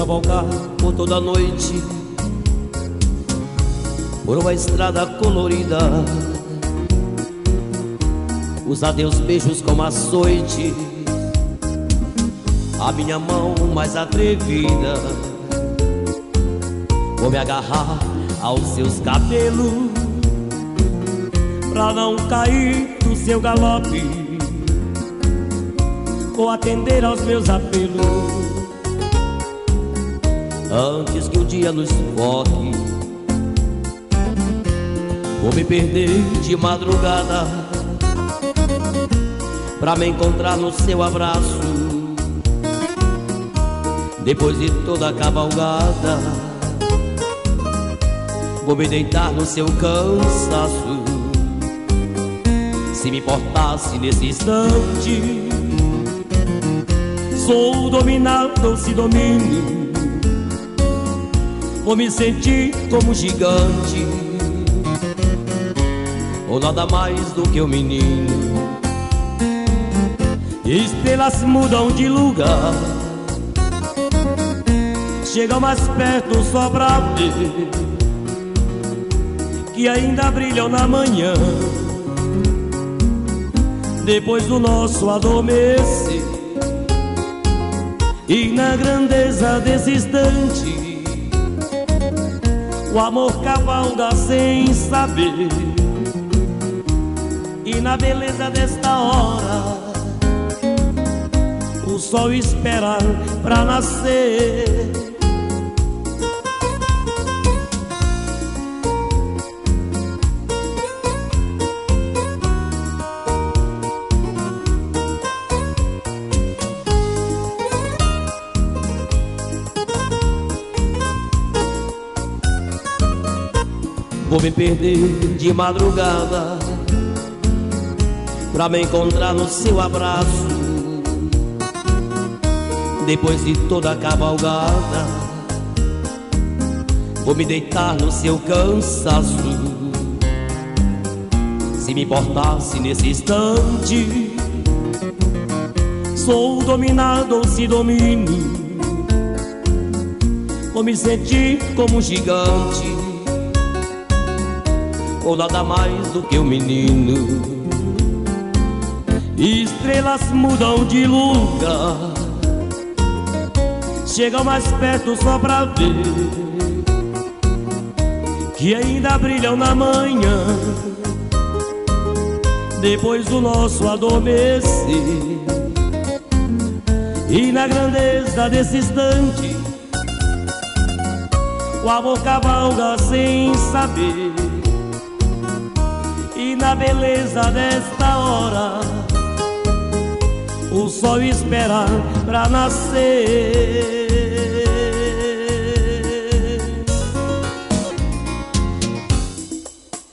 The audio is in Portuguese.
cavalgar por toda a noite, por uma estrada colorida. Os adeus beijos como açoite, a minha mão mais atrevida. Vou me agarrar aos seus cabelos pra não cair do seu galope. Vou atender aos meus apelos antes que o dia nos foque. Vou me perder de madrugada pra me encontrar no seu abraço. Depois de toda a cavalgada, vou me deitar no seu cansaço. Se me importasse nesse instante, sou dominado ou se domine. Vou me sentir como gigante, ou nada mais do que um menino. Estrelas mudam de lugar, chegam mais perto só pra ver que ainda brilham na manhã. Depois do nosso adormecer, e na grandeza desse instante, o amor cavalga sem saber. E na beleza desta hora, o sol espera pra nascer. Vou me perder de madrugada pra me encontrar no seu abraço. Depois de toda a cavalgada, vou me deitar no seu cansaço. Se me importasse nesse instante, sou dominado ou se domine. Vou me sentir como um gigante, ou nada mais do que um menino. Estrelas mudam de lugar, chegam mais perto só pra ver que ainda brilham na manhã. Depois do nosso adormecer, e na grandeza desse instante, o amor cavalga sem saber. E na beleza desta hora, o sol espera pra nascer.